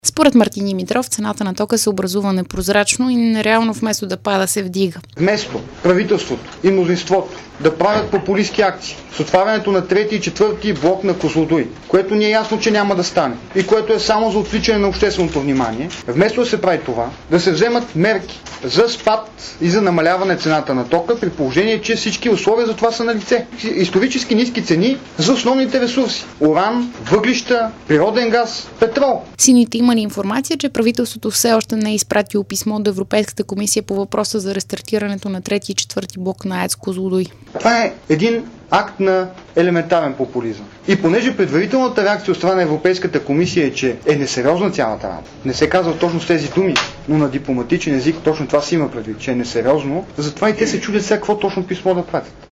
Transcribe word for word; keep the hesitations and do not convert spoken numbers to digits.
Според Мартин Димитров, цената на тока се образува непрозрачно и нереално вместо да пада се вдига. Вместо правителството и мнозинството да правят популистки акции с отварянето на трети и четвърти блок на Козлодуй, което ни е ясно, че няма да стане и което е само за отвличане на общественото внимание, вместо да се прави това, да се вземат мерки за спад и за намаляване цената на тока, при положение, че всички условия за това са на лице. Исторически ниски цени за основните ресурси – уран, въглища, природен газ, петрол. Сините имали информация, че правителството все още не е изпратило писмо до Европейската комисия по въпроса за рестартирането на трети и четвърти блок на АЕЦ Козлодуй. Това е един акт на елементарен популизъм. И понеже предварителната реакция от страна на Европейската комисия е, че е несериозна цялата работа, не се казва точно с тези думи, но на дипломатичен език точно това си има предвид, че е несериозно, затова и те се чудят сега какво точно писмо да пратят.